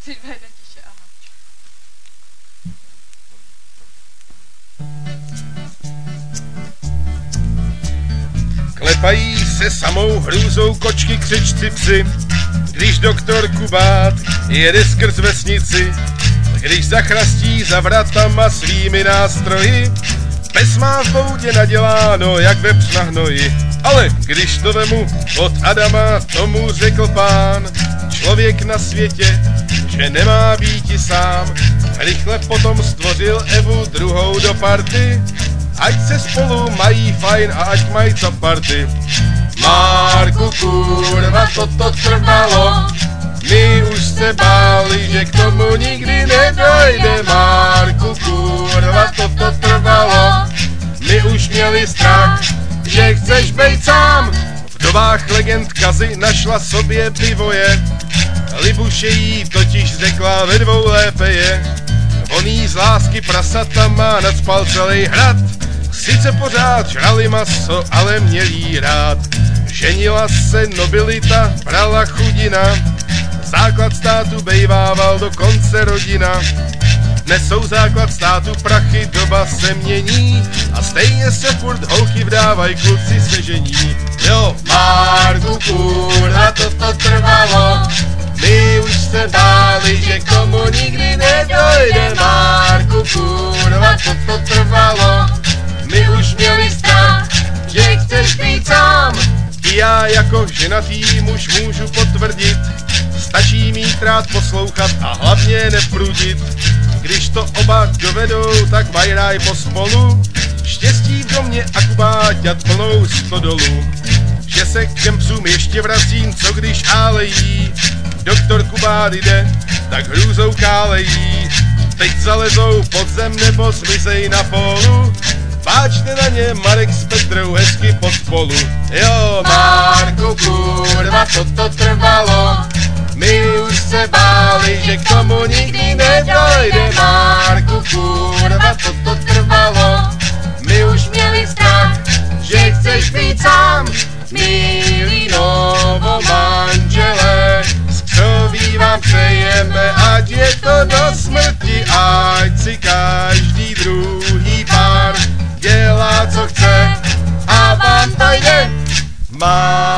Ty dvě tiše, aha. Klepají se samou hrůzou kočky, křečci, psi, když doktor Kubát jede skrz vesnici, když zachrastí za vratama svými nástroji, pes má v boudě naděláno jak vepř na hnoji. Ale když to vemu od Adama, tomu řekl pán, člověk na světě, že nemá býti sám, rychle potom stvořil Evu druhou do party, ať se spolu mají fajn a ať mají co party. Marku, kurva, toto trvalo, my už se báli, že k tomu nikdy nedojde. Marku, kurva, toto trvalo, my už měli strach, že chceš bejt sám. V dobách legend Kazy našla sobě pivoje, Libuše jí totiž řekla ve dvou lépe je. On jí z lásky prasatama nacpal celý hrad, sice pořád žrali maso, ale měl jí rád. Ženila se nobilita, brala chudina, základ státu bejvával dokonce rodina. Dnes jsou základ státu prachy, doba se mění a stejně se furt holky vdávají, kluci se žení. Jo, Marku, kurva, toto trvalo, my už se báli, že k tomu nikdy nedojde. Marku, kurva, toto trvalo, my už měli strach, že chceš být sám. I já jako ženatý muž můžu potvrdit, stačí mít rád poslouchat a hlavně neprudit. Když to oba dovedou, tak mají ráj pospolu, štěstí v domě a Kubáťat plnou stodolu. Že se k těm psům ještě vracím, co když álejí, doktor Kubát jde, tak hrůzou kálejí. Teď zalezou pod zem nebo zmizej na polu, páčte na ně Marek s Petrou hezky pod spolu. Jo, Marku, kurva, toto trvalo, my už se báli, že k tomu nikdy nedojde. Marku, kurva, toto trvalo, my už měli strach, že chceš být sám. Milí novomanželé, z křoví vám přejeme, ať je to do smrti, ať si každý druhý pár dělá, co chce a vám to jde.